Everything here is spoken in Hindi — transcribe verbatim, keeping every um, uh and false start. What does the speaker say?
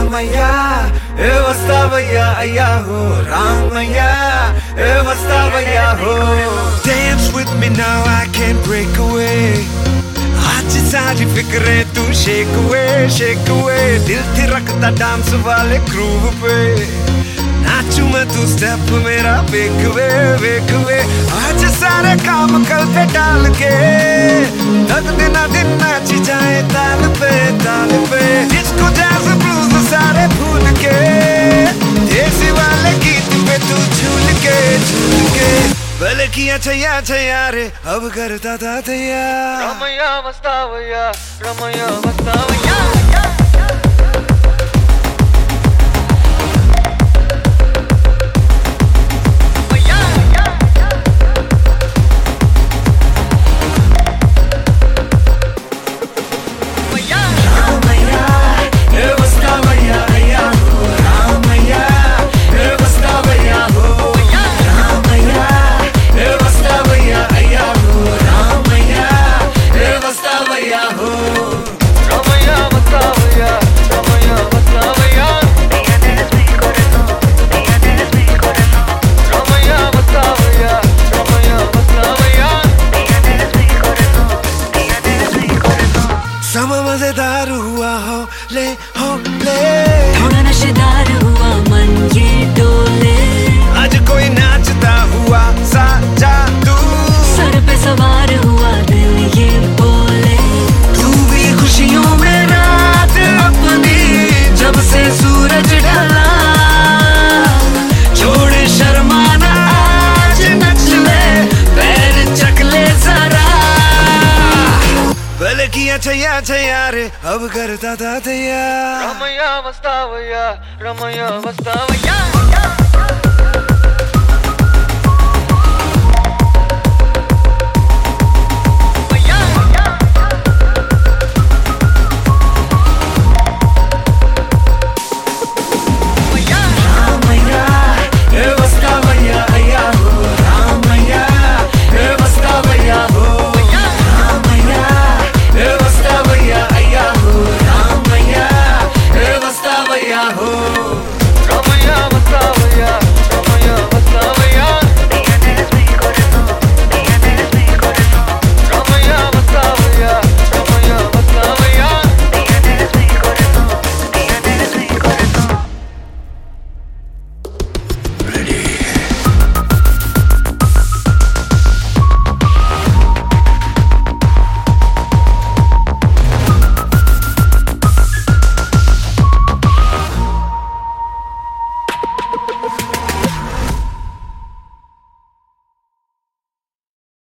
Ramaya, e vastavaya ayaho. Ramaya, e vastavaya ho. Dance with me now, I can't break away. आज सारी फिक्रें तू shake away, shake away. दिल थिरकता डांस वाले ग्रूव पे. नाचूं मैं तू स्टेप मेरा वेक वे वेक वे. आज सारे काम कल पे डाल के तक दिन दिन नाची जाए ताल पे ताल पे. डिस्को जैज ब्लूज सारे भूल के देसी वाले गीत पे तू झूल के झूल के. भले किया छैया छैया रे अब करता था तैयार. Ramaya vastavaya, Ramaya vastavaya. समा मजेदार हुआ हो ले हो ले. थोड़ा नशेदार हुआ मन ये डोले. आज कोई नाचता हुआ सा जादू. सर पे सवार हुआ दिल ये बोले. तू भी खुशियों में रात अपनी जब से सूरज ढला. छोड़े शर्माना आज नच ले पैर चक ले जरा. भले किया छैया छैया रे अब करता था तैयार. Ramaya vastavaya, Ramaya vastavaya.